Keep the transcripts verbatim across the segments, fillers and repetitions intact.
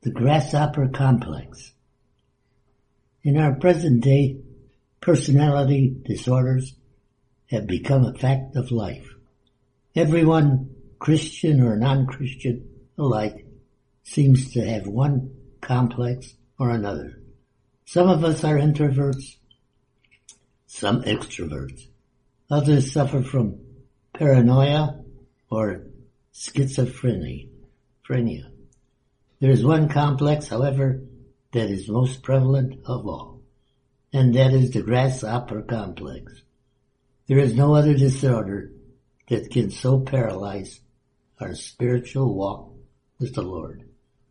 The grasshopper complex. In our present day, personality disorders have become a fact of life. Everyone, Christian or non-Christian alike, seems to have one complex or another. Some of us are introverts, some extroverts. Others suffer from paranoia or schizophrenia. There is one complex, however, that is most prevalent of all, and that is the grasshopper complex. There is no other disorder that can so paralyze our spiritual walk with the Lord.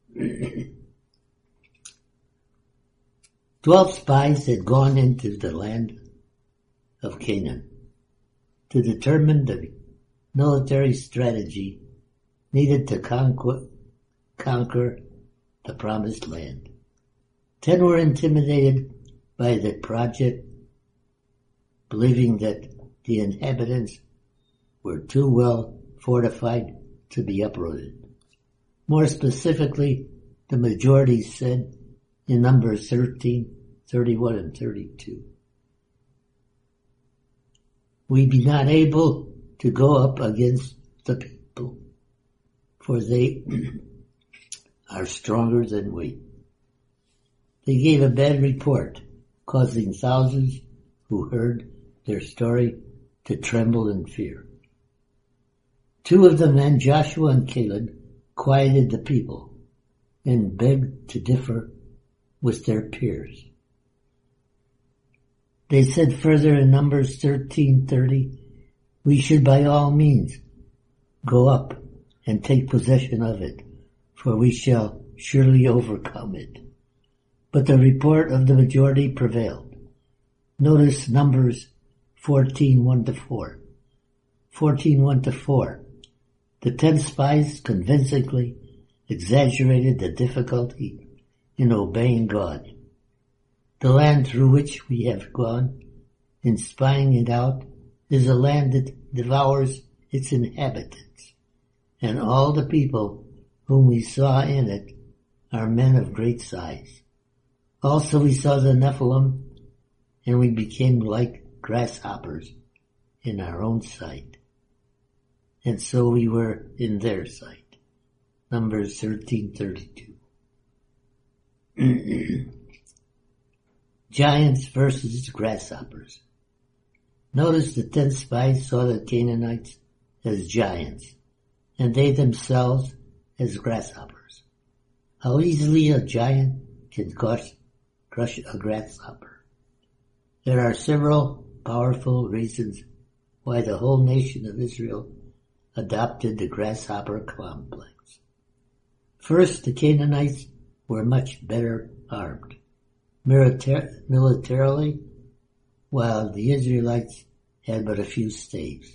Twelve spies had gone into the land of Canaan to determine the military strategy needed to conquer, conquer the promised land. Ten were intimidated by the project, believing that the inhabitants were too well fortified to be uprooted. More specifically, the majority said in Numbers thirteen, thirty-one, and thirty-two, "We be not able to go up against the people, for they are stronger than we." They gave a bad report, causing thousands who heard their story to tremble in fear. Two of the men, Joshua and Caleb, quieted the people and begged to differ with their peers. They said further in Numbers thirteen thirty, "We should by all means go up and take possession of it, for we shall surely overcome it." But the report of the majority prevailed. Notice Numbers fourteen one to four. fourteen one to four. The ten spies convincingly exaggerated the difficulty in obeying God. The land through which we have gone in spying it out is a land that devours its inhabitants, and all the people whom we saw in it are men of great size. Also we saw the Nephilim, and we became like grasshoppers in our own sight. And so we were in their sight. Numbers thirteen thirty-two. Giants versus grasshoppers. Notice the ten spies saw the Canaanites as giants, and they themselves as grasshoppers. How easily a giant can crush, crush a grasshopper. There are several powerful reasons why the whole nation of Israel adopted the grasshopper complex. First, the Canaanites were much better armed Militar- militarily, while the Israelites had but a few staves.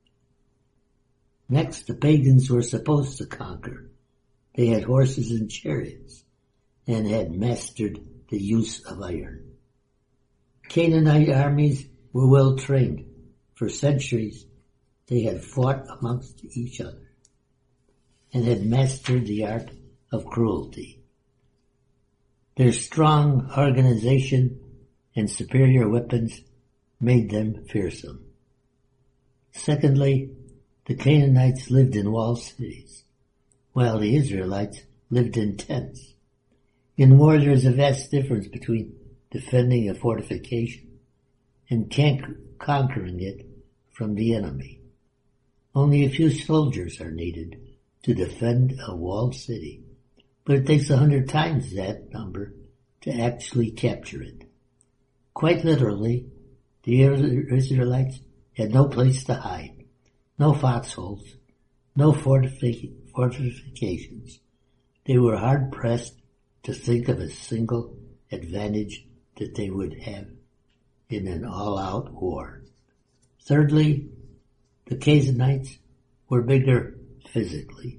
Next, the pagans were supposed to conquer. They had horses and chariots, and had mastered the use of iron. Canaanite armies were well trained. For centuries, they had fought amongst each other, and had mastered the art of cruelty. Their strong organization and superior weapons made them fearsome. Secondly, the Canaanites lived in walled cities, while the Israelites lived in tents. In war, there is a vast difference between defending a fortification and conquering it from the enemy. Only a few soldiers are needed to defend a walled city, but it takes a hundred times that number to actually capture it. Quite literally, the Israelites had no place to hide, no foxholes, no fortific- fortifications. They were hard-pressed to think of a single advantage that they would have in an all-out war. Thirdly, the Canaanites were bigger physically.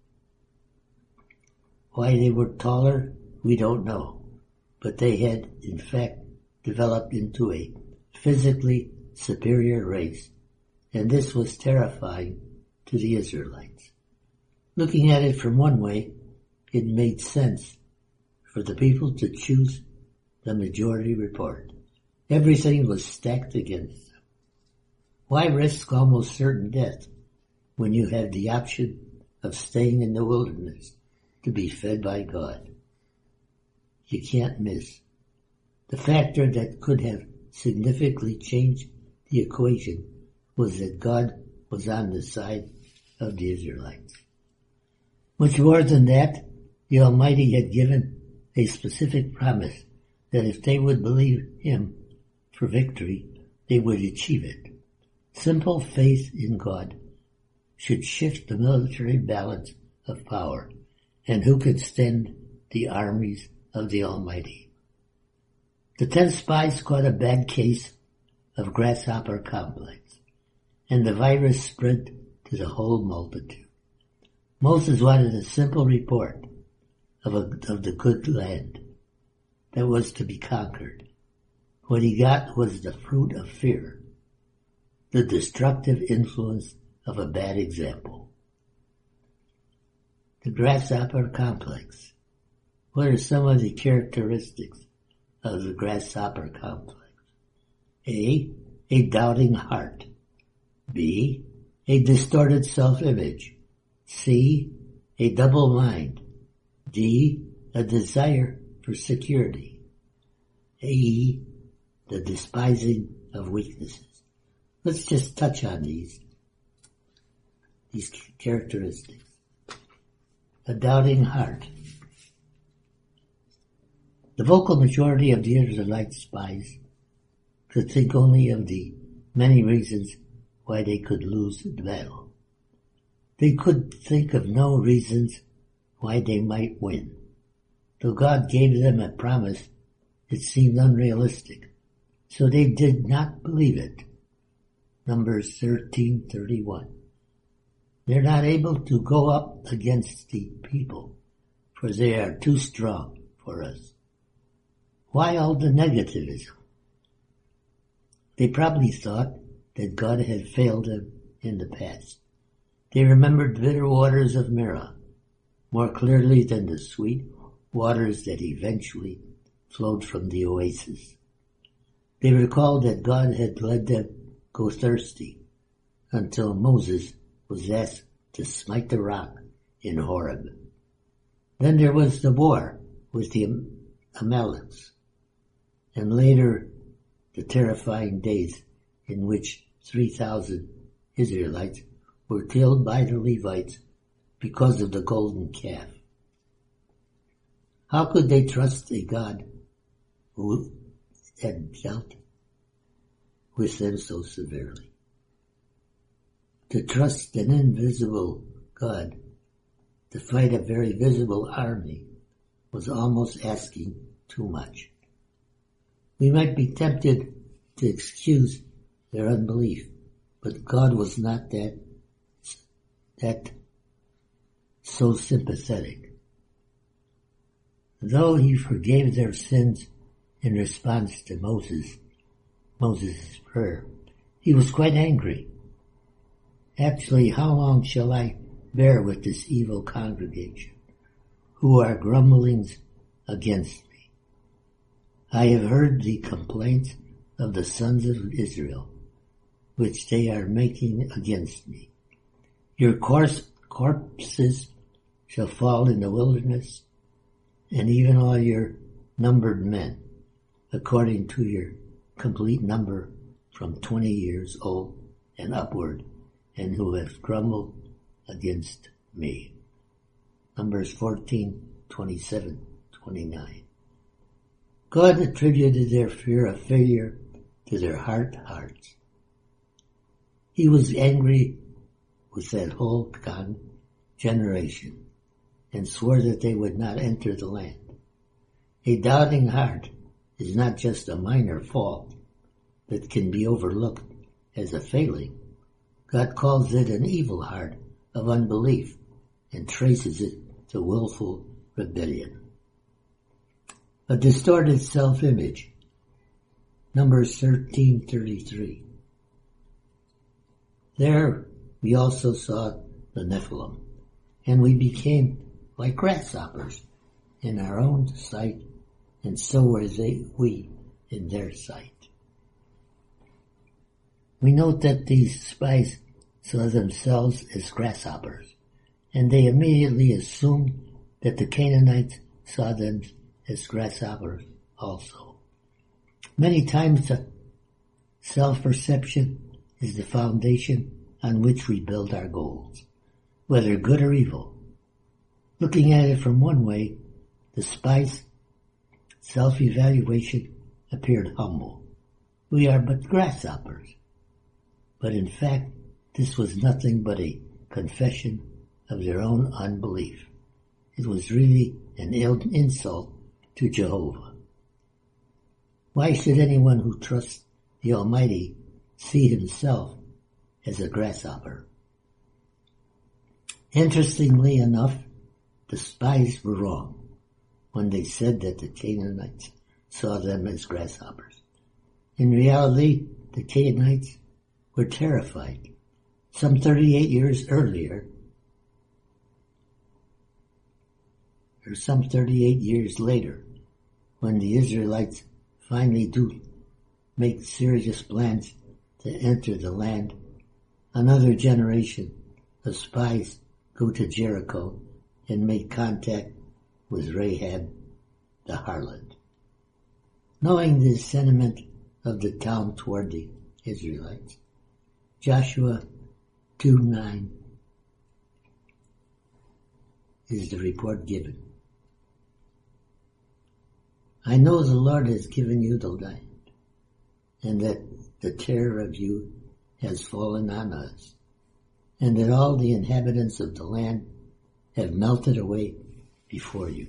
Why they were taller, we don't know, but they had, in fact, developed into a physically superior race, and this was terrifying to the Israelites. Looking at it from one way, it made sense for the people to choose the majority report. Everything was stacked against them. Why risk almost certain death when you have the option of staying in the wilderness to be fed by God? You can't miss. The factor that could have significantly changed the equation was that God was on the side of the Israelites. Much more than that, the Almighty had given a specific promise that if they would believe Him for victory, they would achieve it. Simple faith in God should shift the military balance of power, and who could stand the armies of the Almighty? The ten spies caught a bad case of grasshopper complex, and the virus spread to the whole multitude. Moses wanted a simple report of, a, of the good land that was to be conquered. What he got was the fruit of fear, the destructive influence of a bad example. The grasshopper complex. What are some of the characteristics of the grasshopper complex? A. A doubting heart. B. A distorted self-image. C. A double mind. D. A desire for security. E. The despising of weaknesses. Let's just touch on these, these characteristics. A doubting heart. The vocal majority of the Israelite spies could think only of the many reasons why they could lose the battle. They could think of no reasons why they might win. Though God gave them a promise, it seemed unrealistic, so they did not believe it. Numbers thirteen thirty-one. They're not able to go up against the people, for they are too strong for us. Why all the negativism? They probably thought that God had failed them in the past. They remembered the bitter waters of Merah more clearly than the sweet waters that eventually flowed from the oasis. They recalled that God had led them go thirsty until Moses was asked to smite the rock in Horeb. Then there was the war with the Amalekites, and later the terrifying days in which three thousand Israelites were killed by the Levites because of the golden calf. How could they trust a God who had dealt with them so severely? To trust an invisible God to fight a very visible army was almost asking too much. We might be tempted to excuse their unbelief, but God was not that, that so sympathetic. Though He forgave their sins in response to Moses, Moses' prayer, He was quite angry. Actually, how long shall I bear with this evil congregation, who are grumblings against me? I have heard the complaints of the sons of Israel, which they are making against me. Your corpse, corpses shall fall in the wilderness, and even all your numbered men, according to your complete number from twenty years old and upward, and who have grumbled against me. Numbers fourteen, twenty-seven, twenty-nine. God attributed their fear of failure to their hard hearts. He was angry with that whole generation and swore that they would not enter the land. A doubting heart is not just a minor fault that can be overlooked as a failing. God calls it an evil heart of unbelief and traces it to willful rebellion. A distorted self-image. Numbers thirteen thirty-three. There we also saw the Nephilim, and we became like grasshoppers in our own sight, and so were they, we in their sight. We note that these spies saw themselves as grasshoppers, and they immediately assumed that the Canaanites saw them as grasshoppers also. Many times the self-perception is the foundation on which we build our goals, whether good or evil. Looking at it from one way, the spies' self-evaluation appeared humble. We are but grasshoppers. But in fact, this was nothing but a confession of their own unbelief. It was really an insult to Jehovah. Why should anyone who trusts the Almighty see himself as a grasshopper? Interestingly enough, the spies were wrong when they said that the Canaanites saw them as grasshoppers. In reality, the Canaanites were terrified. Some thirty-eight years earlier, or some thirty-eight years later, when the Israelites finally do make serious plans to enter the land, another generation of spies go to Jericho and make contact with Rahab the harlot. Knowing the sentiment of the town toward the Israelites, Joshua two nine is the report given. I know the Lord has given you the land, and that the terror of you has fallen on us, and that all the inhabitants of the land have melted away before you.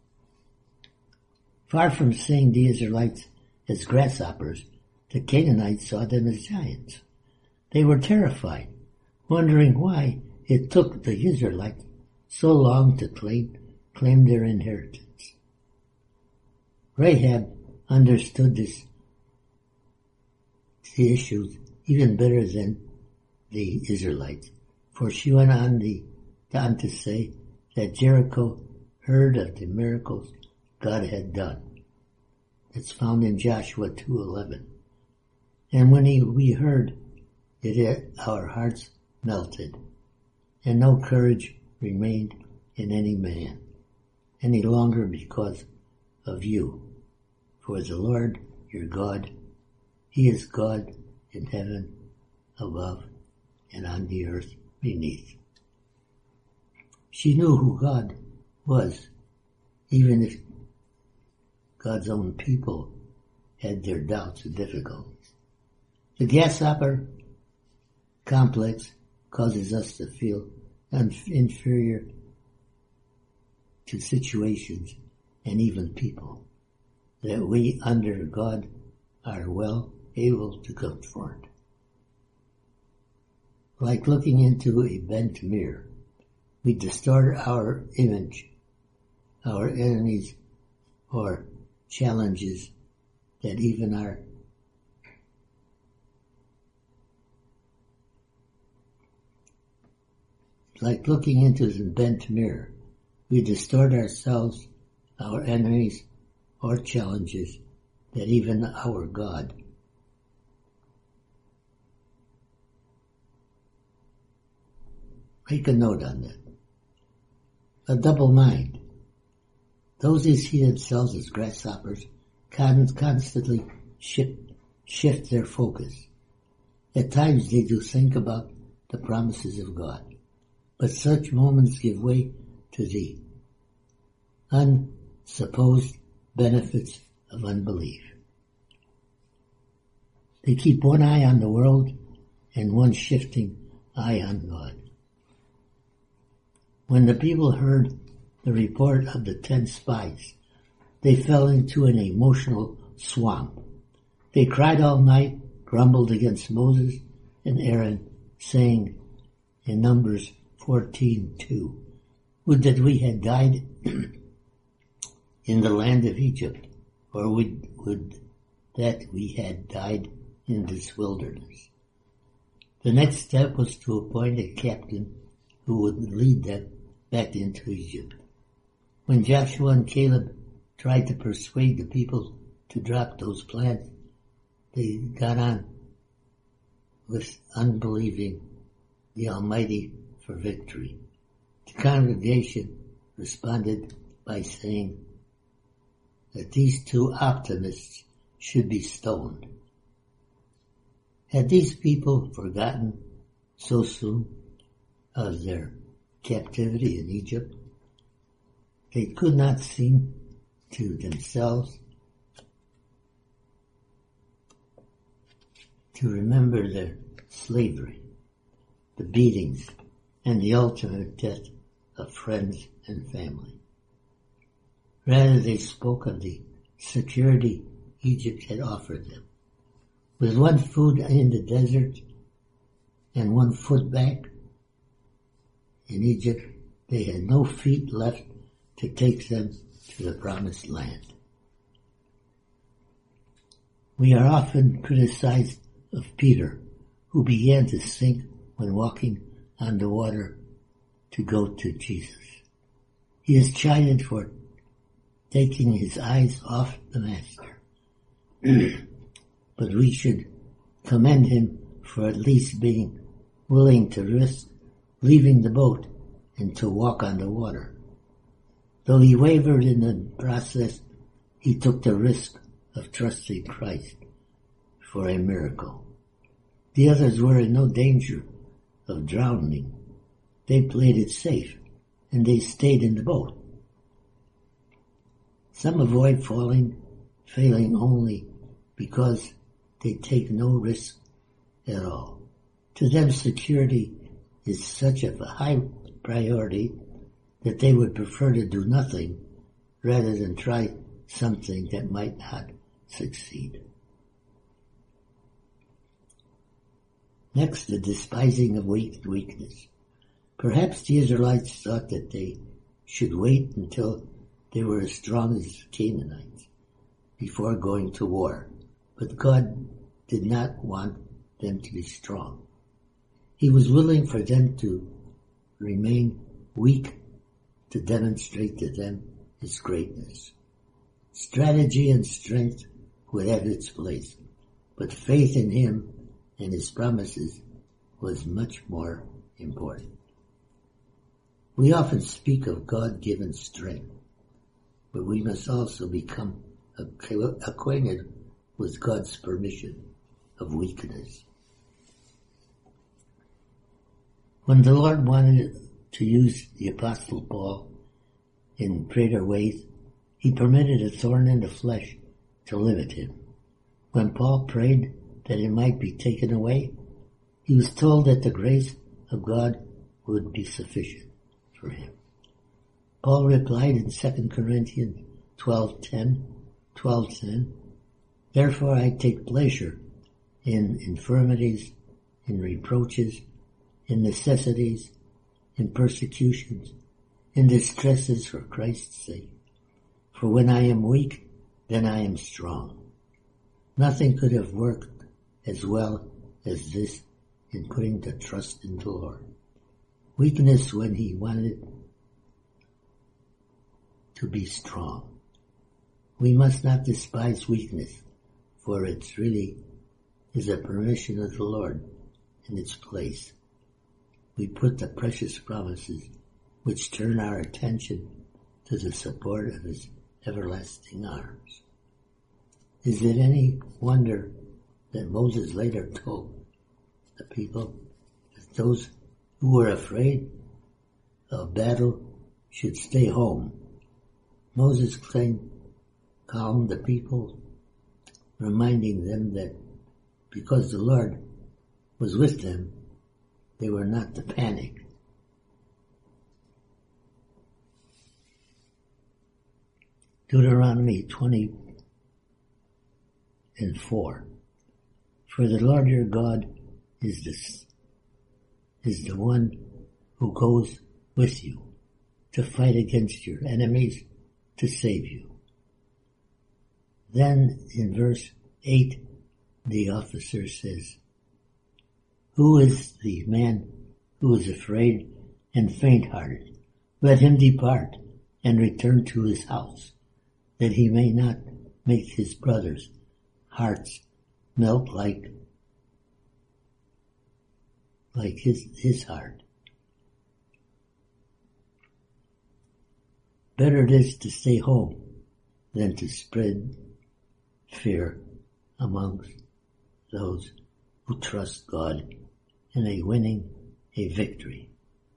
Far from seeing the Israelites as grasshoppers, the Canaanites saw them as giants. They were terrified, wondering why it took the Israelites so long to claim, claim their inheritance. Rahab understood this the issues even better than the Israelites, for she went on, the, on to say that Jericho heard of the miracles God had done. It's found in Joshua two eleven. And when he, we heard it, our hearts melted, and no courage remained in any man any longer because of you. For the Lord your God, He is God in heaven above and on the earth beneath. She knew who God was, even if God's own people had their doubts and difficulties. The grasshopper complex causes us to feel inferior to situations and even people that we under God are well able to confront. Like looking into a bent mirror, we distort our image, our enemies, or challenges that even our like looking into the bent mirror, we distort ourselves, our enemies, or challenges that even our God make a note on that. A double mind. Those who see themselves as grasshoppers constantly shift, shift their focus. At times they do think about the promises of God, but such moments give way to the unsupposed benefits of unbelief. They keep one eye on the world and one shifting eye on God. When the people heard the report of the ten spies, they fell into an emotional swamp. They cried all night, grumbled against Moses and Aaron, saying in Numbers fourteen two, would that we had died in the land of Egypt, or would, would that we had died in this wilderness. The next step was to appoint a captain who would lead them back into Egypt. When Joshua and Caleb tried to persuade the people to drop those plans, they got on with unbelieving the Almighty for victory. The congregation responded by saying that these two optimists should be stoned. Had these people forgotten so soon of their captivity in Egypt? They could not seem to themselves to remember their slavery, the beatings, and the ultimate death of friends and family. Rather, they spoke of the security Egypt had offered them. With one foot in the desert and one foot back in Egypt, they had no feet left to take them to the promised land. We are often criticized of Peter, who began to sink when walking on the water to go to Jesus. He is chided for taking his eyes off the Master. But we should commend him for at least being willing to risk leaving the boat and to walk on the water. Though he wavered in the process, he took the risk of trusting Christ for a miracle. The others were in no danger of drowning. They played it safe, and they stayed in the boat. Some avoid falling, failing only because they take no risk at all. To them, security is such a high priority that they would prefer to do nothing rather than try something that might not succeed. Next, the despising of weakness. Perhaps the Israelites thought that they should wait until they were as strong as the Canaanites before going to war, but God did not want them to be strong. He was willing for them to remain weak to demonstrate to them his greatness. Strategy and strength would have its place, but faith in him and his promises was much more important. We often speak of God-given strength, but we must also become acquainted with God's permission of weakness. When the Lord wanted to use the Apostle Paul in greater ways, he permitted a thorn in the flesh to limit him. When Paul prayed that it might be taken away, he was told that the grace of God would be sufficient for him. Paul replied in Second Corinthians twelve ten, twelve ten, "Therefore I take pleasure in infirmities, in reproaches, in necessities, in persecutions, in distresses for Christ's sake. For when I am weak, then I am strong." Nothing could have worked as well as this in putting the trust in the Lord. Weakness when he wanted to be strong. We must not despise weakness, for it really is a permission of the Lord in its place. We put the precious promises which turn our attention to the support of his everlasting arms. Is it any wonder that Moses later told the people that those who were afraid of battle should stay home? Moses claimed, calmed the people, reminding them that because the Lord was with them, they were not to panic. Deuteronomy twenty and four. For the Lord your God is this, is the one who goes with you to fight against your enemies to save you. Then in verse eight, the officer says, "Who is the man who is afraid and faint-hearted? Let him depart and return to his house, that he may not make his brothers' hearts melt like, like his, his heart. Better it is to stay home than to spread fear amongst those who trust God in a winning a victory.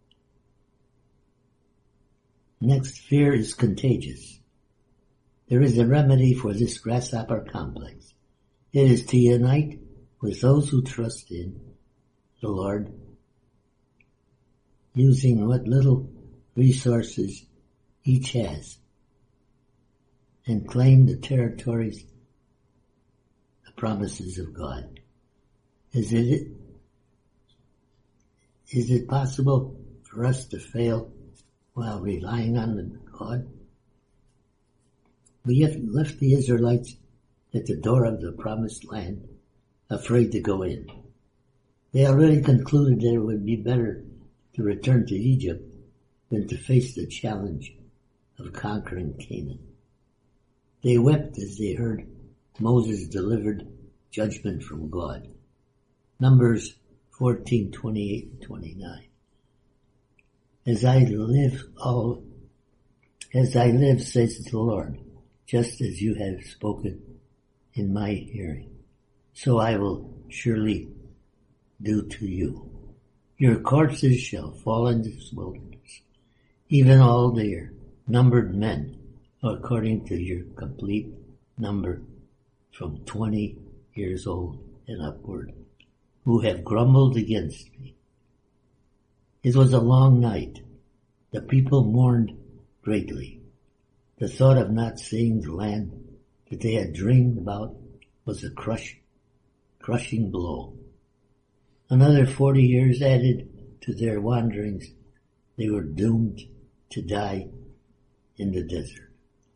Next, fear is contagious. There is a remedy for this grasshopper complex. It is to unite with those who trust in the Lord, using what little resources each has, and claim the territories, the promises of God. Is it, is it possible for us to fail while relying on God? We have left the Israelites at the door of the promised land, afraid to go in. They already concluded that it would be better to return to Egypt than to face the challenge of conquering Canaan. They wept as they heard Moses delivered judgment from God. Numbers fourteen, twenty-eight and twenty-nine. As I live, all, as I live, says the Lord, just as you have spoken in my hearing, so I will surely do to you. Your corpses shall fall into this wilderness, even all their numbered men, according to your complete number, from twenty years old and upward, who have grumbled against me. It was a long night. The people mourned greatly. The thought of not seeing the land that they had dreamed about was a crush, crushing blow. Another forty years added to their wanderings. They were doomed to die in the desert.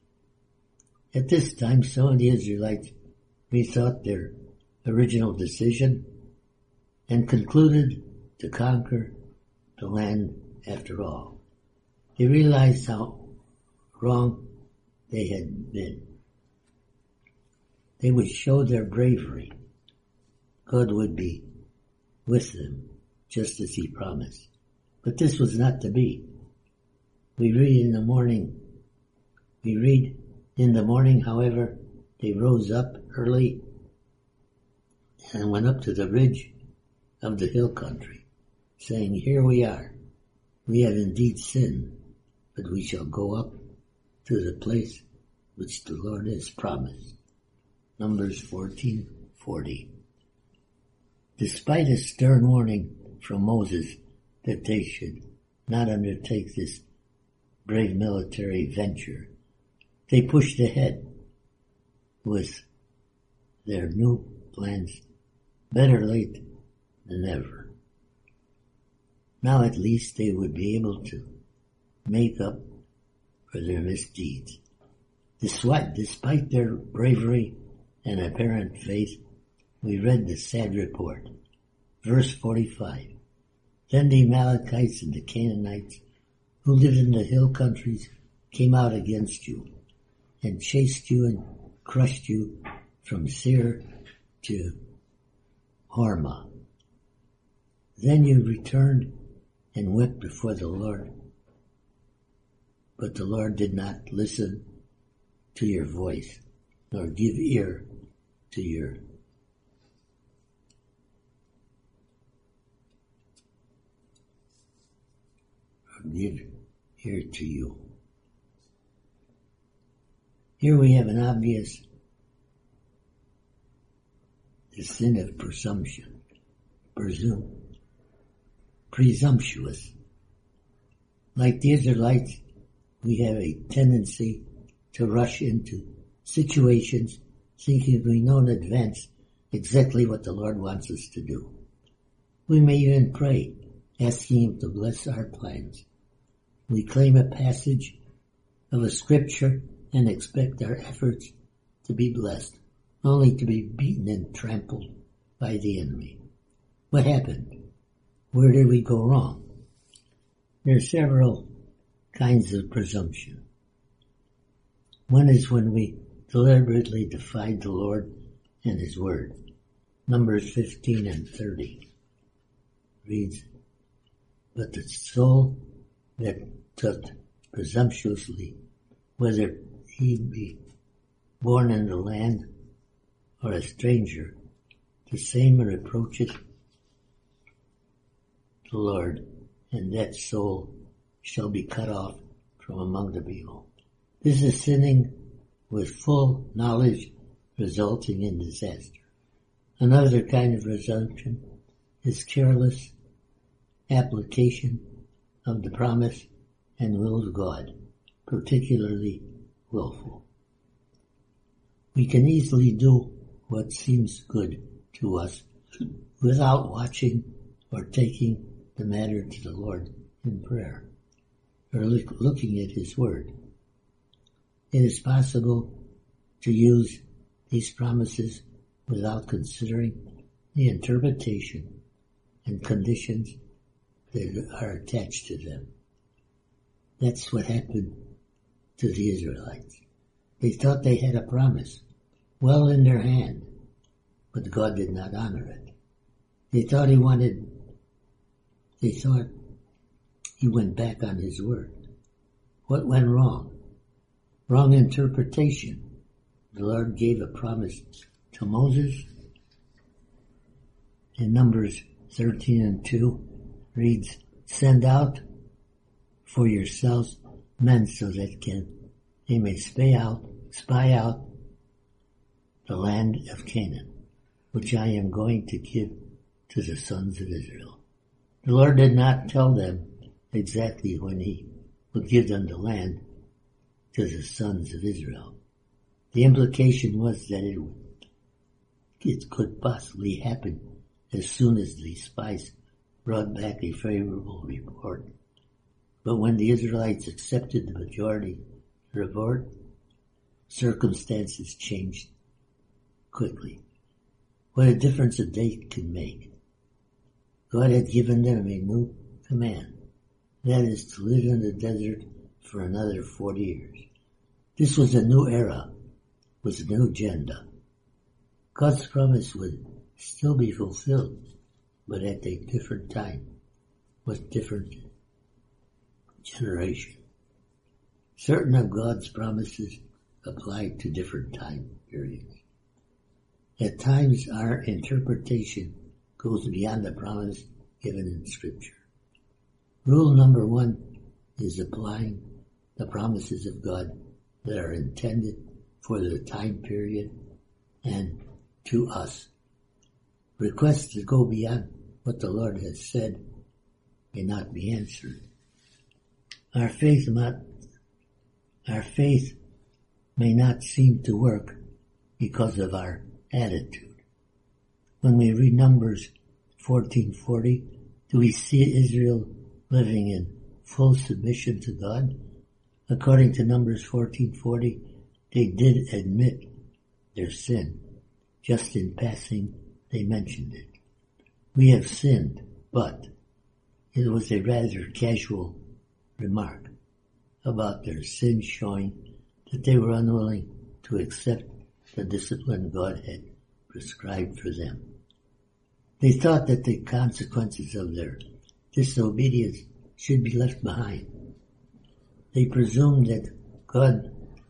At this time, some of the Israelites rethought their original decision and concluded to conquer the land after all. They realized how wrong they had been. They would show their bravery. God would be with them, just as he promised. But this was not to be. We read in the morning, we read in the morning, however, they rose up early and went up to the ridge of the hill country, saying, here we are. We have indeed sinned, but we shall go up to the place which the Lord has promised. Numbers fourteen forty. Despite a stern warning from Moses that they should not undertake this brave military venture, they pushed ahead with their new plans, better late than never. Now at least they would be able to make up for their misdeeds. Despite, despite their bravery and apparent faith, we read the sad report. Verse forty-five. Then the Amalekites and the Canaanites who lived in the hill countries came out against you and chased you and crushed you from Seir to Hormah. Then you returned and wept before the Lord. But the Lord did not listen to your voice, nor give ear to your or give ear to you. Here we have an obvious the sin of presumption, presume, presumptuous. Like the Israelites, we have a tendency to rush into situations thinking we know in advance exactly what the Lord wants us to do. We may even pray, asking Him to bless our plans. We claim a passage of a scripture and expect our efforts to be blessed, only to be beaten and trampled by the enemy. What happened? Where did we go wrong? There are several kinds of presumption. One is when we deliberately defied the Lord and His Word. Numbers fifteen and thirty reads, "But the soul that doth presumptuously, whether he be born in the land or a stranger, the same reproacheth the Lord, and that soul shall be cut off from among the people." This is sinning with full knowledge, resulting in disaster. Another kind of presumption is careless application of the promise and will of God, particularly willful. We can easily do what seems good to us without watching or taking the matter to the Lord in prayer or look, looking at His Word. It is possible to use these promises without considering the interpretation and conditions that are attached to them. That's what happened to the Israelites. They thought they had a promise well in their hand, but God did not honor it. They thought He wanted, they thought He went back on His word. What went wrong? Wrong interpretation. The Lord gave a promise to Moses. In Numbers thirteen and two reads, "Send out for yourselves men so that can they may spy out, spy out the land of Canaan, which I am going to give to the sons of Israel." The Lord did not tell them exactly when He would give them the land to the sons of Israel. The implication was that it, it could possibly happen as soon as the spies brought back a favorable report. But when the Israelites accepted the majority report, circumstances changed quickly. What a difference a day can make. God had given them a new command. That is to live in the desert for another forty years. This was a new era with a new agenda. God's promise would still be fulfilled, but at a different time, with different generation. Certain of God's promises apply to different time periods. At times, our interpretation goes beyond the promise given in Scripture. Rule number one is applying the promises of God that are intended for the time period and to us. Requests to go beyond what the Lord has said may not be answered. Our faith, not, our faith may not seem to work because of our attitude. When we read Numbers fourteen forty, do we see Israel living in full submission to God? According to Numbers fourteen forty, they did admit their sin. Just in passing, they mentioned it. We have sinned, but it was a rather casual remark about their sin, showing that they were unwilling to accept the discipline God had prescribed for them. They thought that the consequences of their disobedience should be left behind. They presumed that God's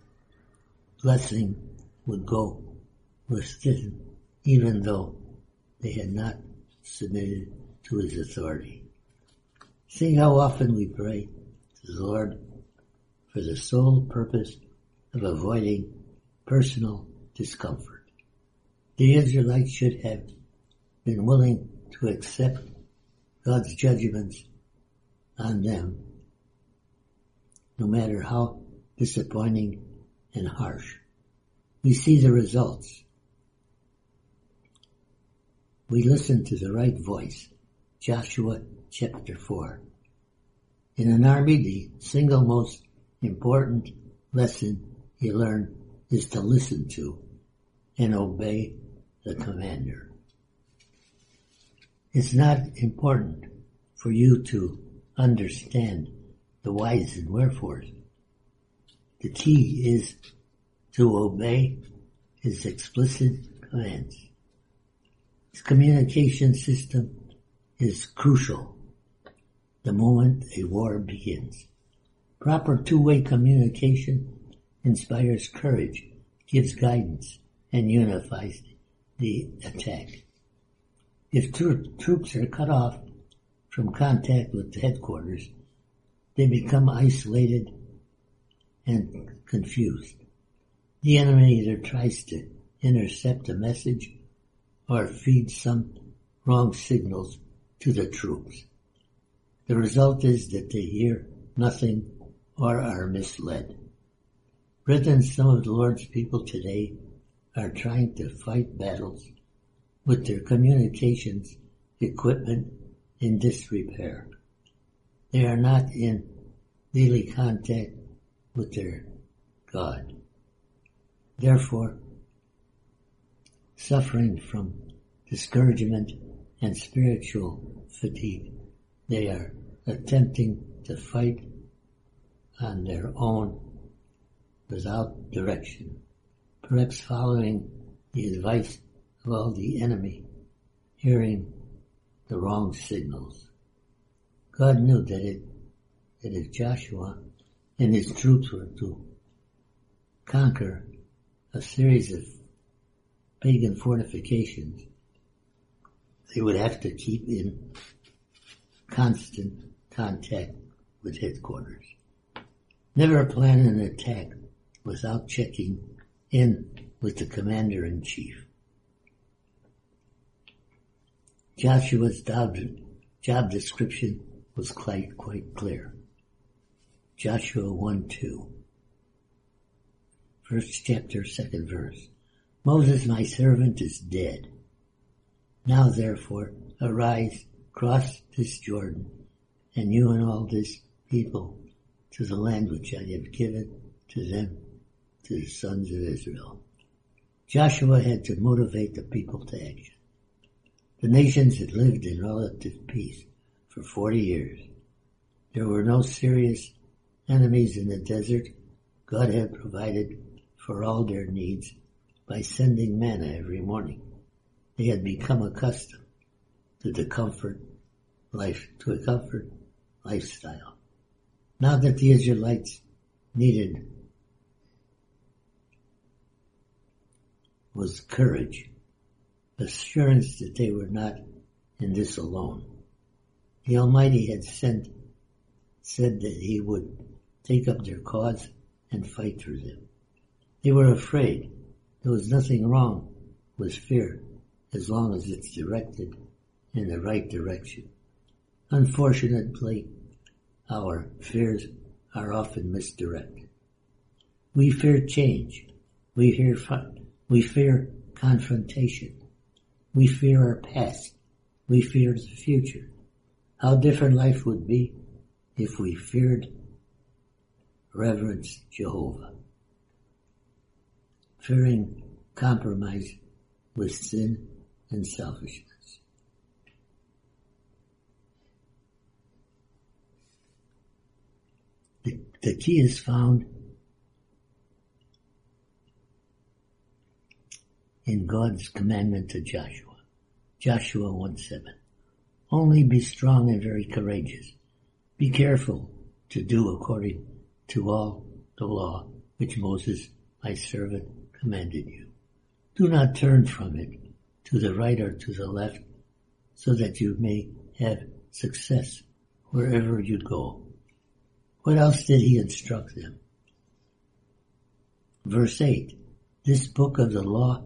blessing would go with them, even though they had not submitted to His authority. See how often we pray to the Lord for the sole purpose of avoiding personal discomfort. The Israelites should have been willing to accept God's judgments on them, no matter how disappointing and harsh. We see the results. We listen to the right voice. Joshua chapter four. In an army, the single most important lesson you learn is to listen to and obey the commander. It's not important for you to understand the whys and wherefores. The key is to obey his explicit commands. His communication system is crucial the moment a war begins. Proper two-way communication inspires courage, gives guidance, and unifies the attack. If tro- troops are cut off from contact with headquarters, they become isolated and confused. The enemy either tries to intercept a message or feeds some wrong signals to the troops. The result is that they hear nothing or are misled. Brethren, some of the Lord's people today are trying to fight battles with their communications equipment in disrepair. They are not in daily contact with their God. Therefore, suffering from discouragement and spiritual fatigue, they are attempting to fight on their own without direction, perhaps following the advice of all the enemy, hearing the wrong signals. God knew that it that if Joshua and his troops were to conquer a series of pagan fortifications, they would have to keep in constant contact with headquarters. Never plan an attack without checking in with the commander-in-chief. Joshua's job, job description was quite, quite clear. Joshua one two. First chapter, second verse. Moses, my servant, is dead. Now therefore, arise, cross this Jordan, and you and all this people to the land which I have given to them, to the sons of Israel. Joshua had to motivate the people to action. The nations had lived in relative peace for forty years. There were no serious enemies in the desert. God had provided for all their needs by sending manna every morning. They had become accustomed to the comfort life, to a comfort lifestyle. Now that the Israelites needed was courage, assurance that they were not in this alone. The Almighty had sent, said that He would take up their cause and fight for them. They were afraid. There was nothing wrong with fear as long as it's directed in the right direction. Unfortunately, our fears are often misdirected. We fear change. We fear fun. We fear confrontation. We fear our past. We fear the future. How different life would be if we feared, reverenced Jehovah. Fearing compromise with sin and selfishness. The, the key is found in God's commandment to Joshua. Joshua one seven. Only be strong and very courageous. Be careful to do according to all the law which Moses, my servant, commanded you. Do not turn from it to the right or to the left, so that you may have success wherever you go. What else did he instruct them? Verse eight. This book of the law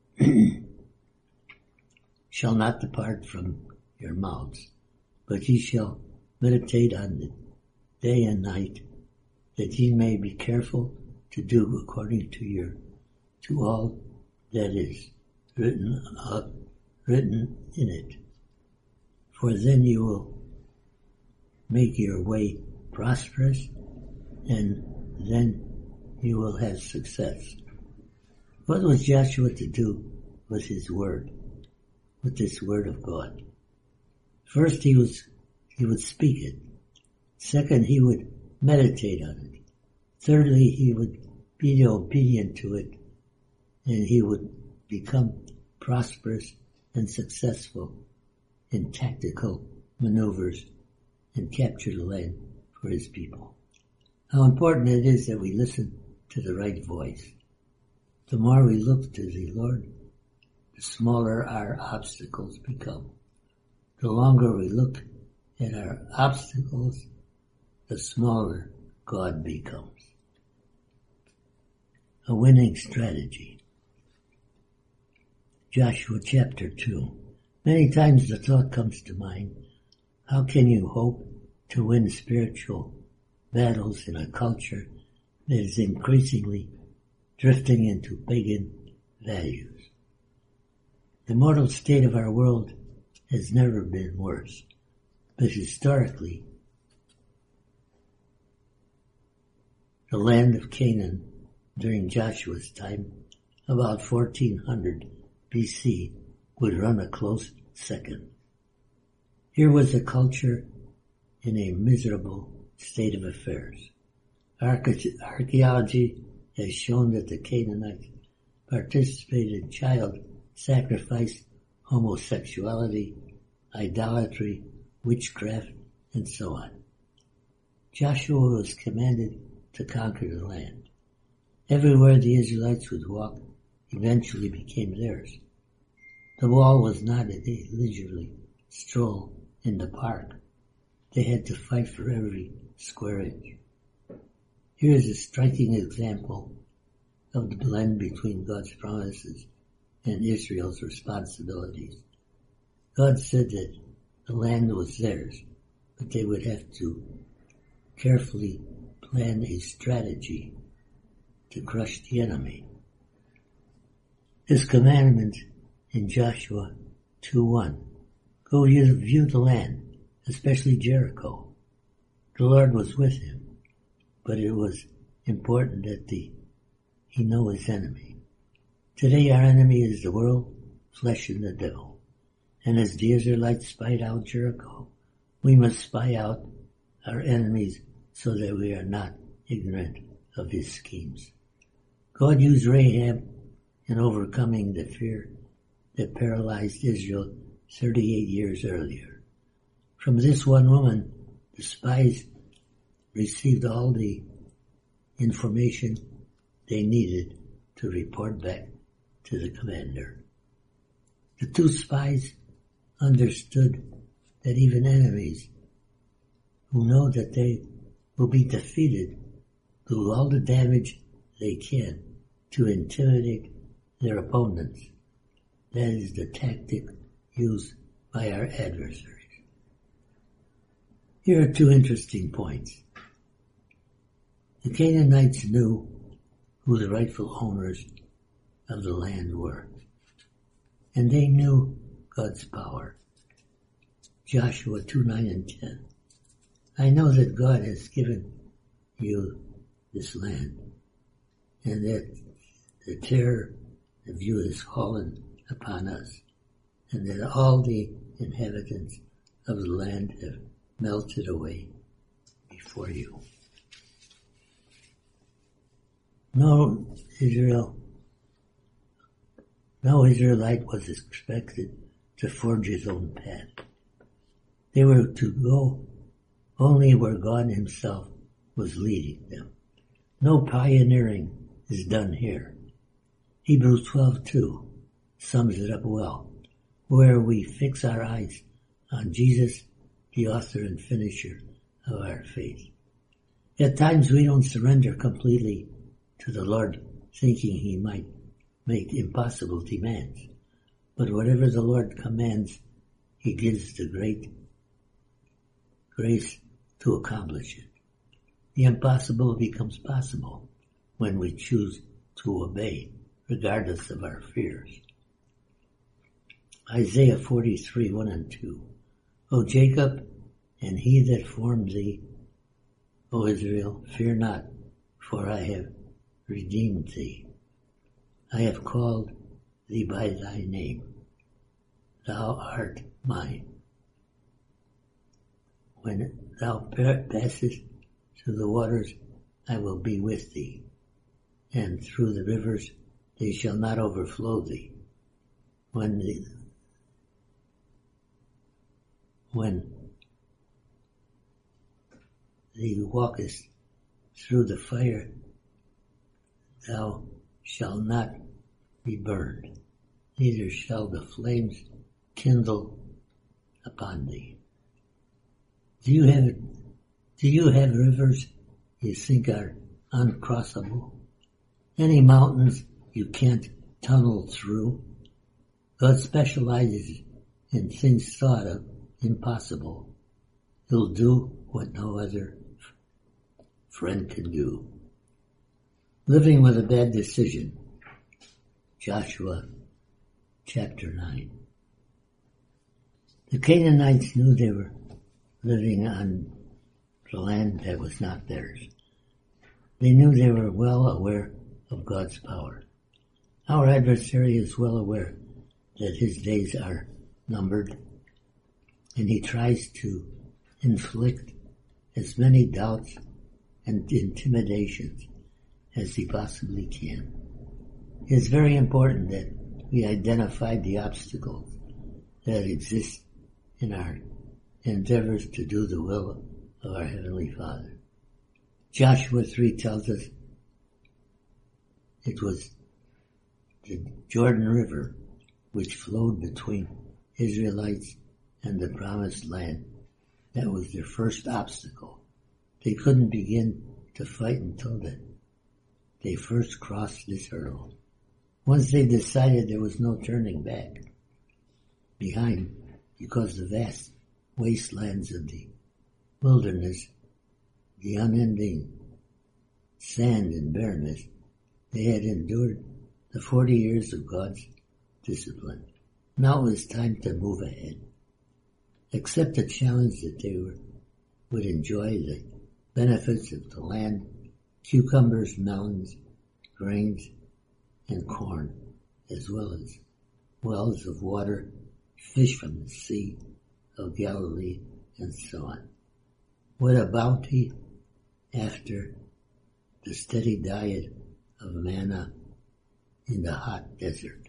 shall not depart from your mouths, but ye shall meditate on it day and night, that ye may be careful to do according to your to all that is written uh, written in it. For then you will make your way prosperous, and then you will have success. What was Joshua to do with his word, with this word of God? First, he was he would speak it. Second, he would meditate on it. Thirdly, he would be obedient to it, and he would become prosperous and successful in tactical maneuvers and capture the land for his people. How important it is that we listen to the right voice. The more we look to the Lord, the smaller our obstacles become. The longer we look at our obstacles, the smaller God becomes. A winning strategy. Joshua chapter two. Many times the thought comes to mind, how can you hope to win spiritual battles in a culture that is increasingly drifting into pagan values? The mortal state of our world has never been worse, but historically, the land of Canaan during Joshua's time, about fourteen hundred B C, would run a close second. Here was a culture in a miserable state of affairs. Archaeology has shown that the Canaanites participated in child sacrifice, homosexuality, idolatry, witchcraft, and so on. Joshua was commanded to conquer the land. Everywhere the Israelites would walk eventually became theirs. The wall was not a leisurely stroll in the park. They had to fight for every square inch. Here is a striking example of the blend between God's promises and Israel's responsibilities. God said that the land was theirs, but they would have to carefully plan a strategy to crush the enemy. This commandment in Joshua two one, go view the land, especially Jericho. The Lord was with him, but it was important that the, he know his enemy. Today our enemy is the world, flesh, and the devil. And as the Israelites spied out Jericho, we must spy out our enemies so that we are not ignorant of his schemes. God used Rahab in overcoming the fear that paralyzed Israel thirty-eight years earlier. From this one woman, the spies received all the information they needed to report back to the commander. The two spies understood that even enemies who know that they will be defeated do all the damage they can to intimidate their opponents. That is the tactic used by our adversaries. Here are two interesting points. The Canaanites knew who the rightful owners of the land were, and they knew God's power. Joshua two nine and ten. I know that God has given you this land, and that the terror of you is fallen upon us, and that all the inhabitants of the land have melted away before you. No Israel, no Israelite was expected to forge his own path. They were to go only where God himself was leading them. No pioneering is done here. Hebrews twelve two sums it up well, where we fix our eyes on Jesus, the author and finisher of our faith. At times we don't surrender completely to the Lord, thinking he might make impossible demands. But whatever the Lord commands, he gives the great grace to accomplish it. The impossible becomes possible when we choose to obey, regardless of our fears. Isaiah forty-three, one and two. O Jacob, and he that formed thee, O Israel, fear not, for I have redeemed thee. I have called thee by thy name. Thou art mine. When thou passest through the waters, I will be with thee, and through the rivers they shall not overflow thee. When the, when thee walkest through the fire, thou shalt not be burned, neither shall the flames kindle upon thee. Do you have do you have rivers you think are uncrossable? Any mountains you can't tunnel through? God specializes in things thought of impossible. He'll do what no other friend can do. Living with a bad decision. Joshua chapter nine. The Canaanites knew they were living on the land that was not theirs. They knew they were well aware of God's power. Our adversary is well aware that his days are numbered, and he tries to inflict as many doubts and intimidations as he possibly can. It is very important that we identify the obstacles that exist in our endeavors to do the will of our Heavenly Father. Joshua three tells us it was the Jordan River which flowed between Israelites and the Promised Land. That was their first obstacle. They couldn't begin to fight until that they first crossed this hurdle. Once they decided, there was no turning back behind, because the vast wastelands of the wilderness, the unending sand and barrenness, they had endured the forty years of God's discipline. Now it was time to move ahead. Accept the challenge that they were, would enjoy the benefits of the land, cucumbers, melons, grains, and corn, as well as wells of water, fish from the Sea of Galilee, and so on. What a bounty after the steady diet of manna in the hot desert.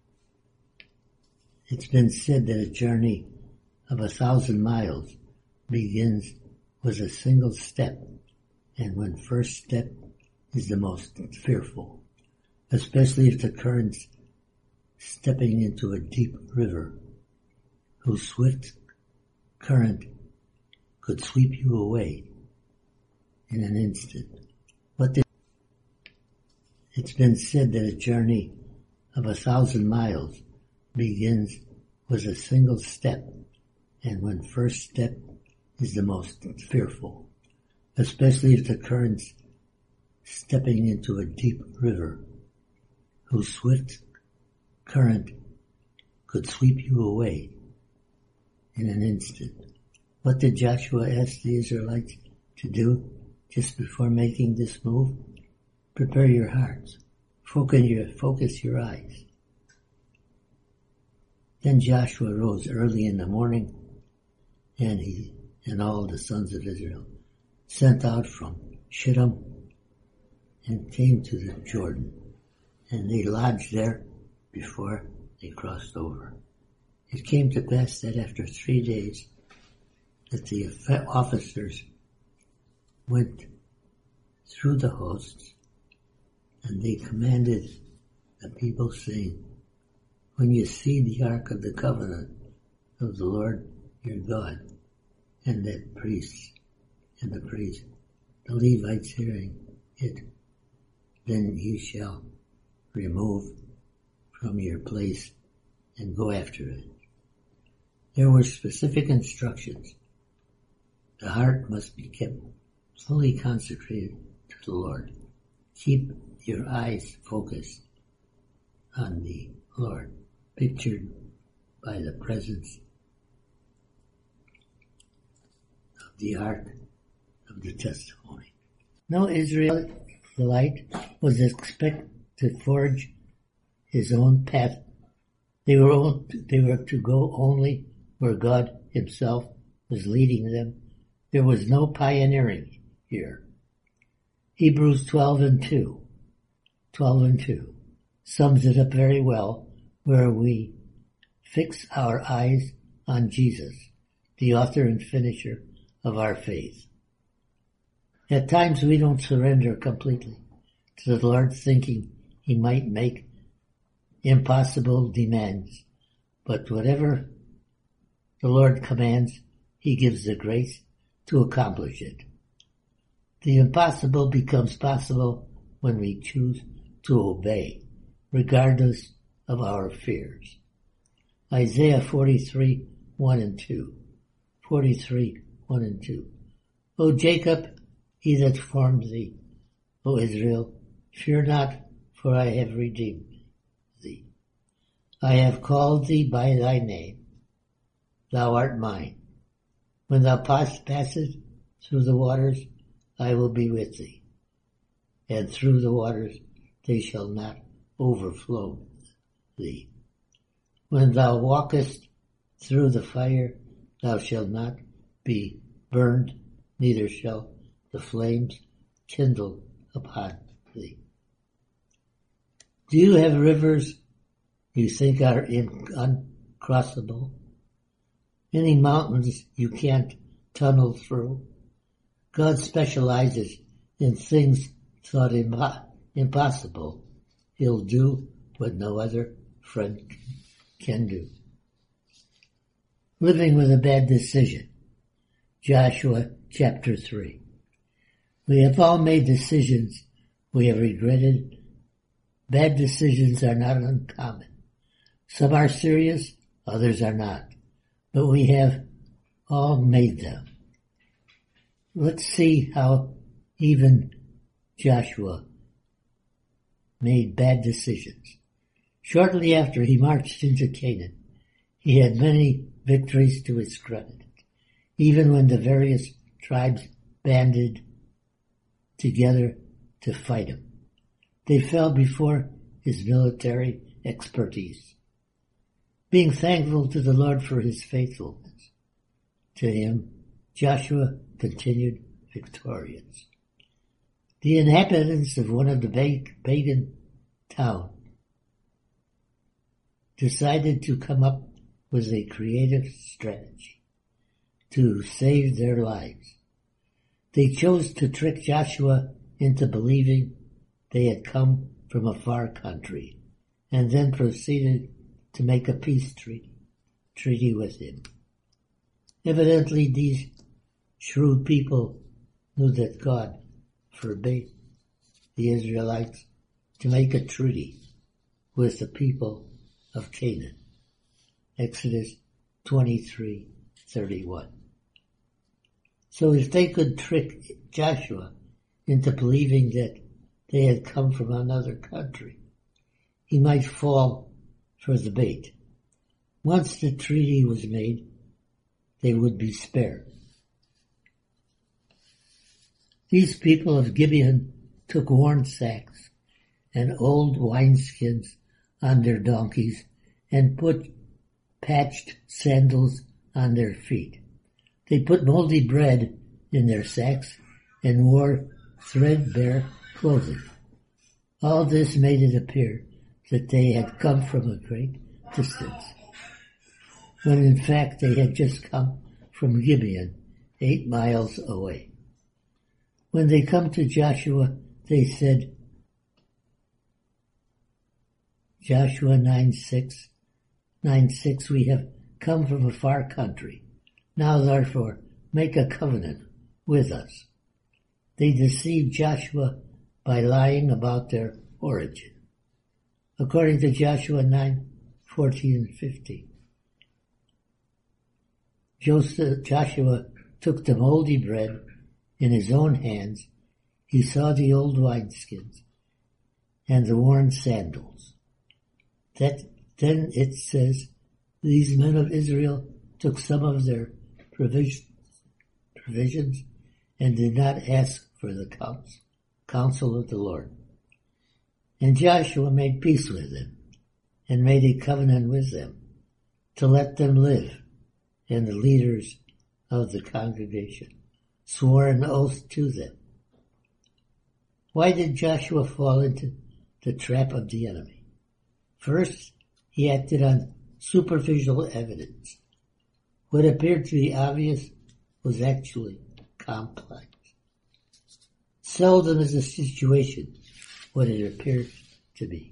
It's been said that a journey of a thousand miles begins with a single step, and when first step is the most fearful, especially if the current's stepping into a deep river whose swift current could sweep you away in an instant. But the, it's been said that a journey of a thousand miles begins with a single step, and when first step is the most fearful, especially if the current's stepping into a deep river whose swift current could sweep you away in an instant. What did Joshua ask the Israelites to do just before making this move? Prepare your hearts. Focus your, focus your eyes. Then Joshua rose early in the morning, and he and all the sons of Israel sent out from Shittim and came to the Jordan, and they lodged there before they crossed over. It came to pass that after three days that the officers went through the hosts, and they commanded the people, saying, when you see the ark of the covenant of the Lord your God, and that priest and the priest, the Levites hearing it, then you shall remove from your place and go after it. There were specific instructions. The heart must be kept fully consecrated to the Lord. Keep your eyes focused on the Lord, pictured by the presence of the ark of the testimony. No Israelite was expected to forge his own path. They were, they were to go only where God himself was leading them. There was no pioneering here. Hebrews twelve and two. twelve and two, sums it up very well, where we fix our eyes on Jesus, the author and finisher of our faith. At times we don't surrender completely to the Lord, thinking he might make impossible demands, but whatever the Lord commands, he gives the grace to accomplish it. The impossible becomes possible when we choose to obey, regardless of our fears. Isaiah forty-three, one and two. forty-three, one and two. O Jacob, he that formed thee, O Israel, fear not, for I have redeemed thee. I have called thee by thy name. Thou art mine. When thou passest through the waters, I will be with thee, and through the waters they shall not overflow thee. When thou walkest through the fire, thou shalt not be burned, neither shall the flames kindle upon thee. Do you have rivers you think are uncrossable? Any mountains you can't tunnel through? God specializes in things thought impo- impossible. He'll do what no other friend can do. Living with a bad decision. Joshua chapter three. We have all made decisions we have regretted. Bad decisions are not uncommon. Some are serious, others are not. But we have all made them. Let's see how even Joshua made bad decisions. Shortly after he marched into Canaan, he had many victories to his credit, even when the various tribes banded together to fight him. They fell before his military expertise. Being thankful to the Lord for his faithfulness to him, Joshua continued victorious. The inhabitants of one of the pagan towns decided to come up with a creative strategy to save their lives. They chose to trick Joshua into believing they had come from a far country, and then proceeded to make a peace treaty, treaty with him. Evidently, these shrewd people knew that God forbade the Israelites to make a treaty with the people of Canaan. Exodus twenty-three thirty-one. So if they could trick Joshua into believing that they had come from another country, he might fall for the bait. Once the treaty was made, they would be spared. These people of Gibeon took worn sacks and old wineskins on their donkeys and put patched sandals on their feet. They put moldy bread in their sacks and wore threadbare clothing. All this made it appear that they had come from a great distance, when in fact they had just come from Gibeon, eight miles away. When they come to Joshua, they said, Joshua nine six, nine six, we have come from a far country. Now therefore make a covenant with us. They deceived Joshua by lying about their origin. According to Joshua nine fourteen and fifteen. Joseph, Joshua took the moldy bread in his own hands. He saw the old wineskins and the worn sandals. That then it says, these men of Israel took some of their provisions, provisions and did not ask for the counsel, counsel of the Lord. And Joshua made peace with them and made a covenant with them to let them live. And the leaders of the congregation swore an oath to them. Why did Joshua fall into the trap of the enemy. First, he acted on superficial evidence. What appeared to be obvious was actually complex. Seldom is a situation what it appears to be.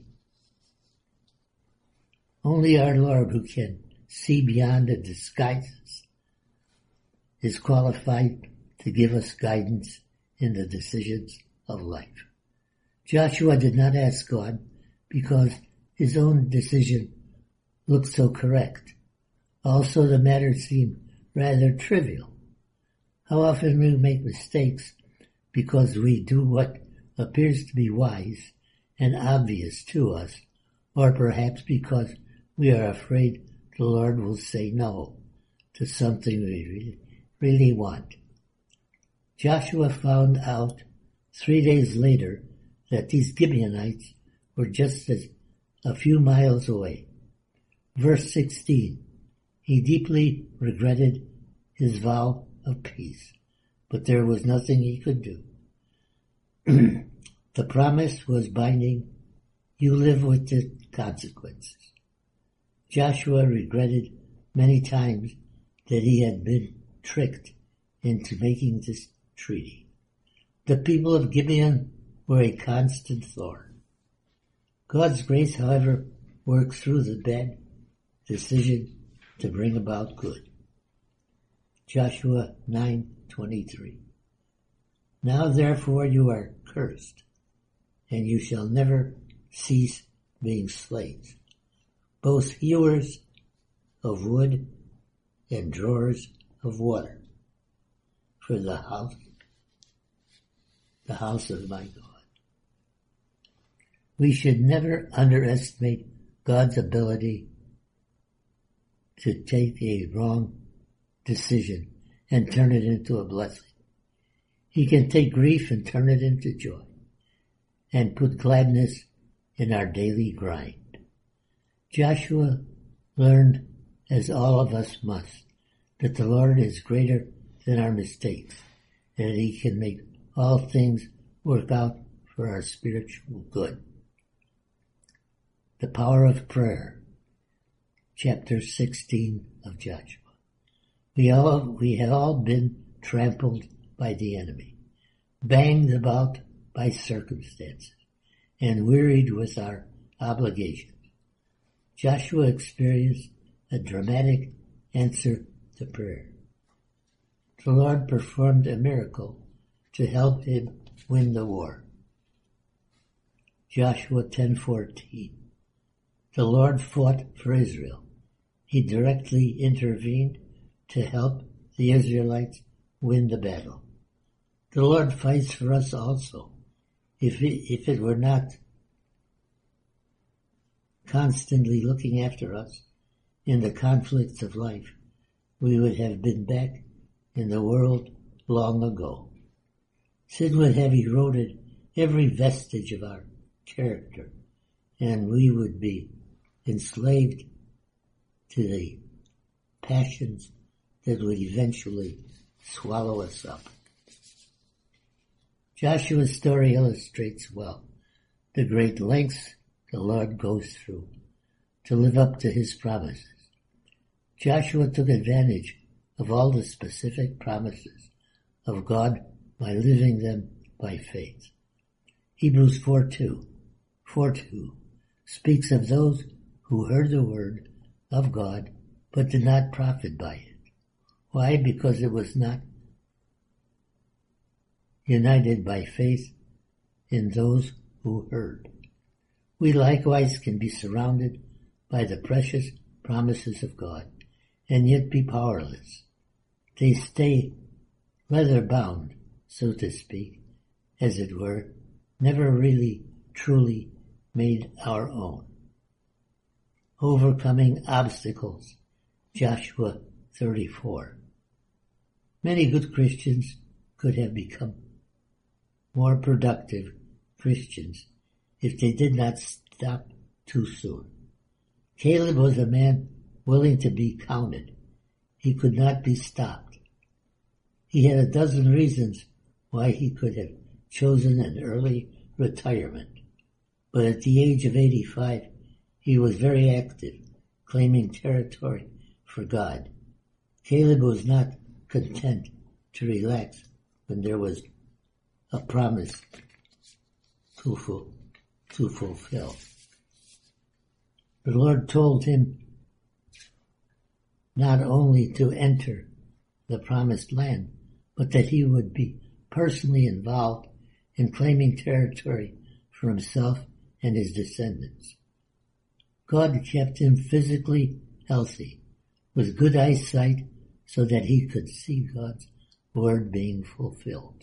Only our Lord, who can see beyond the disguises, is qualified to give us guidance in the decisions of life. Joshua did not ask God because his own decision looked so correct. Also, the matter seemed rather trivial. How often we make mistakes because we do what appears to be wise and obvious to us, or perhaps because we are afraid the Lord will say no to something we really, really want. Joshua found out three days later that these Gibeonites were just as a few miles away. Verse sixteen, he deeply regretted his vow of peace, but there was nothing he could do. The promise was binding. You live with the consequences. Joshua regretted many times that he had been tricked into making this treaty. The people of Gibeon were a constant thorn. God's grace, however, worked through the bad decision to bring about good. Joshua nine twenty-three. Now therefore you are cursed, and you shall never cease being slaves, both hewers of wood and drawers of water, for the house, the house of my God. We should never underestimate God's ability to take a wrong decision and turn it into a blessing. He can take grief and turn it into joy and put gladness in our daily grind. Joshua learned, as all of us must, that the Lord is greater than our mistakes, and that he can make all things work out for our spiritual good. The power of prayer, chapter sixteen of Joshua. We all, we have all been trampled by the enemy, banged about by circumstances, and wearied with our obligations. Joshua experienced a dramatic answer to prayer. The Lord performed a miracle to help him win the war. Joshua ten fourteen. The Lord fought for Israel. He directly intervened to help the Israelites win the battle. The Lord fights for us also. If it, if it were not constantly looking after us in the conflicts of life, we would have been back in the world long ago. Sin would have eroded every vestige of our character, and we would be enslaved to the passions that would eventually swallow us up. Joshua's story illustrates well the great lengths the Lord goes through to live up to his promises. Joshua took advantage of all the specific promises of God by living them by faith. Hebrews four two, four two speaks of those who heard the word of God but did not profit by it. Why? Because it was not united by faith in those who heard. We likewise can be surrounded by the precious promises of God and yet be powerless. They stay leather bound, so to speak, as it were, never really truly made our own. Overcoming obstacles, Joshua thirty-four. Many good Christians could have become more productive Christians if they did not stop too soon. Caleb was a man willing to be counted. He could not be stopped. He had a dozen reasons why he could have chosen an early retirement, but at the age of eighty-five, he was very active, claiming territory for God. Caleb was not content to relax when there was a promise to, fu- to fulfill. The Lord told him not only to enter the promised land, but that he would be personally involved in claiming territory for himself and his descendants. God kept him physically healthy, with good eyesight, so that he could see God's word being fulfilled.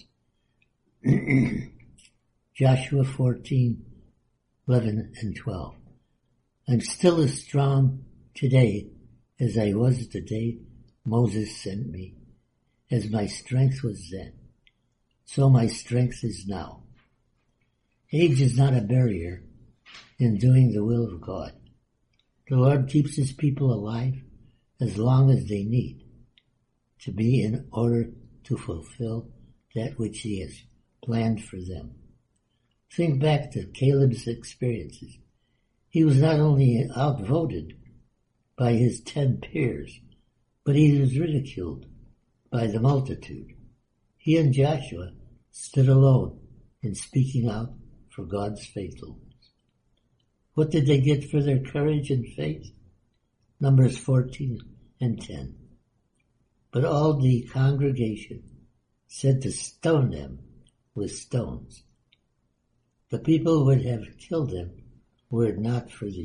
Joshua fourteen, eleven and twelve. I'm still as strong today as I was the day Moses sent me. As my strength was then, so my strength is now. Age is not a barrier in doing the will of God. The Lord keeps his people alive as long as they need to be in order to fulfill that which he has planned for them. Think back to Caleb's experiences. He was not only outvoted by his ten peers, but he was ridiculed by the multitude. He and Joshua stood alone in speaking out for God's faithfulness. What did they get for their courage and faith? Numbers fourteen and ten. But all the congregation said to stone them with stones. The people would have killed them were it not for the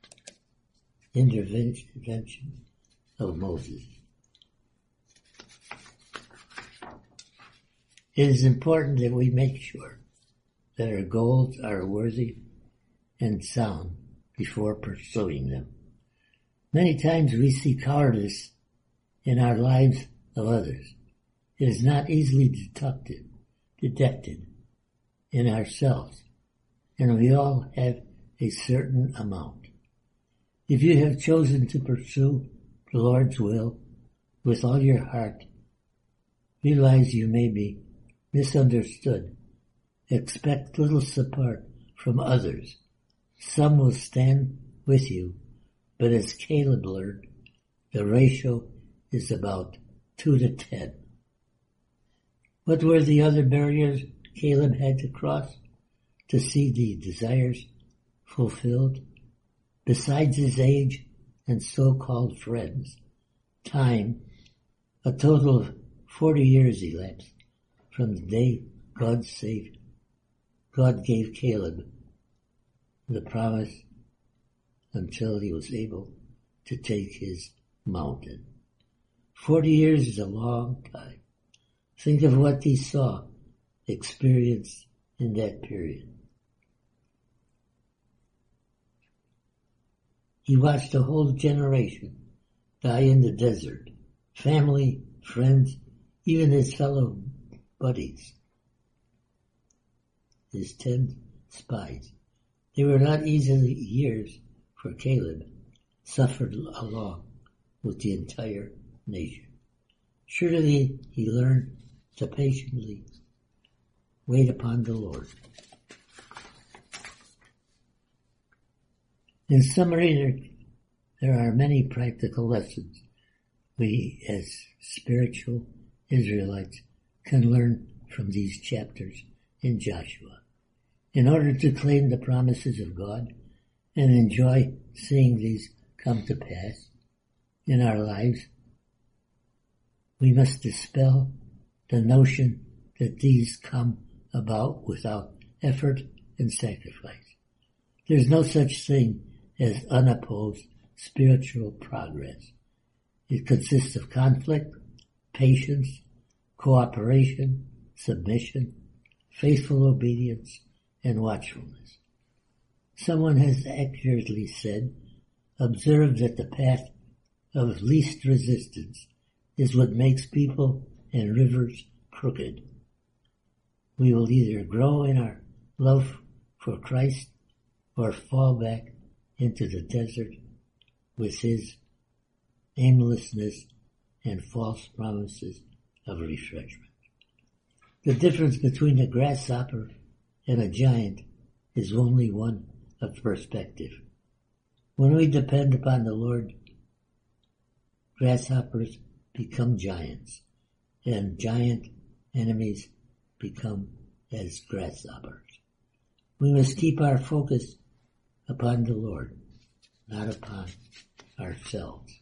intervention of Moses. It is important that we make sure that our goals are worthy and sound before pursuing them. Many times we see cowardice in our lives of others. It is not easily detected, detected in ourselves, and we all have a certain amount. If you have chosen to pursue the Lord's will with all your heart, realize you may be misunderstood. Expect little support from others. Some will stand with you, but as Caleb learned, the ratio is about two to ten. What were the other barriers Caleb had to cross to see the desires fulfilled? Besides his age and so-called friends, time, a total of forty years elapsed from the day God saved, God gave Caleb the promise until he was able to take his mountain. Forty years is a long time. Think of what he saw, experienced in that period. He watched a whole generation die in the desert. Family, friends, even his fellow buddies. His ten spies. They were not easy years for Caleb, suffered along with the entire nation. Surely he learned to patiently wait upon the Lord. In summary, there, there are many practical lessons we as spiritual Israelites can learn from these chapters in Joshua. In order to claim the promises of God and enjoy seeing these come to pass in our lives, we must dispel the notion that these come about without effort and sacrifice. There's no such thing as unopposed spiritual progress. It consists of conflict, patience, cooperation, submission, faithful obedience, and watchfulness. Someone has accurately said, observe that the path of least resistance is what makes people and rivers crooked. We will either grow in our love for Christ or fall back into the desert with his aimlessness and false promises of refreshment. The difference between a grasshopper and a giant is only one of perspective. When we depend upon the Lord, grasshoppers become giants, and giant enemies become as grasshoppers. We must keep our focus upon the Lord, not upon ourselves.